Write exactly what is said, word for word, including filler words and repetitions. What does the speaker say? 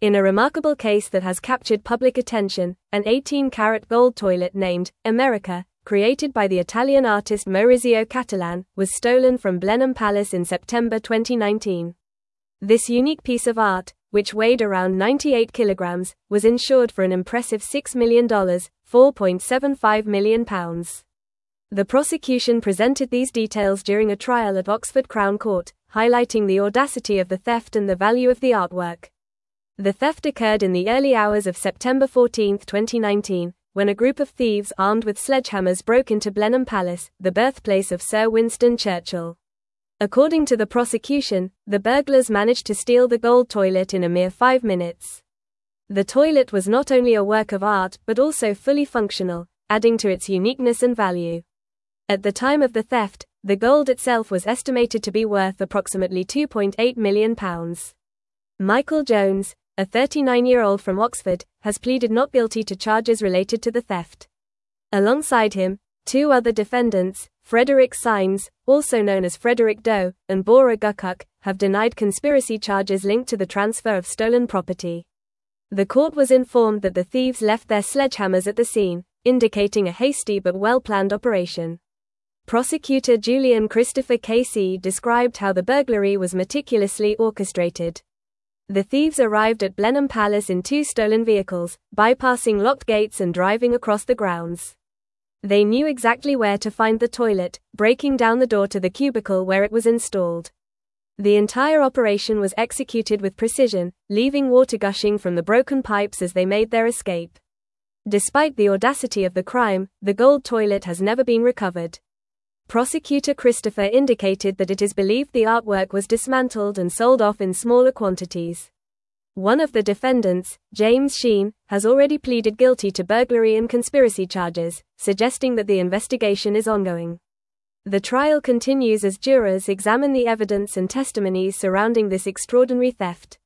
In a remarkable case that has captured public attention, an eighteen karat gold toilet named America, created by the Italian artist Maurizio Cattelan, was stolen from Blenheim Palace in September twenty nineteen. This unique piece of art, which weighed around ninety-eight kilograms, was insured for an impressive six million dollars, four point seven five million pounds. The prosecution presented these details during a trial at Oxford Crown Court, highlighting the audacity of the theft and the value of the artwork. The theft occurred in the early hours of September fourteenth, twenty nineteen, when a group of thieves armed with sledgehammers broke into Blenheim Palace, the birthplace of Sir Winston Churchill. According to the prosecution, the burglars managed to steal the gold toilet in a mere five minutes. The toilet was not only a work of art but also fully functional, adding to its uniqueness and value. At the time of the theft, the gold itself was estimated to be worth approximately two point eight million pounds. Michael Jones, a thirty-nine-year-old from Oxford, has pleaded not guilty to charges related to the theft. Alongside him, two other defendants, Frederick Symes, also known as Frederick Doe, and Bora Gukuk, have denied conspiracy charges linked to the transfer of stolen property. The court was informed that the thieves left their sledgehammers at the scene, indicating a hasty but well-planned operation. Prosecutor Julian Christopher Casey described how the burglary was meticulously orchestrated. The thieves arrived at Blenheim Palace in two stolen vehicles, bypassing locked gates and driving across the grounds. They knew exactly where to find the toilet, breaking down the door to the cubicle where it was installed. The entire operation was executed with precision, leaving water gushing from the broken pipes as they made their escape. Despite the audacity of the crime, the gold toilet has never been recovered. Prosecutor Christopher indicated that it is believed the artwork was dismantled and sold off in smaller quantities. One of the defendants, James Sheen, has already pleaded guilty to burglary and conspiracy charges, suggesting that the investigation is ongoing. The trial continues as jurors examine the evidence and testimonies surrounding this extraordinary theft.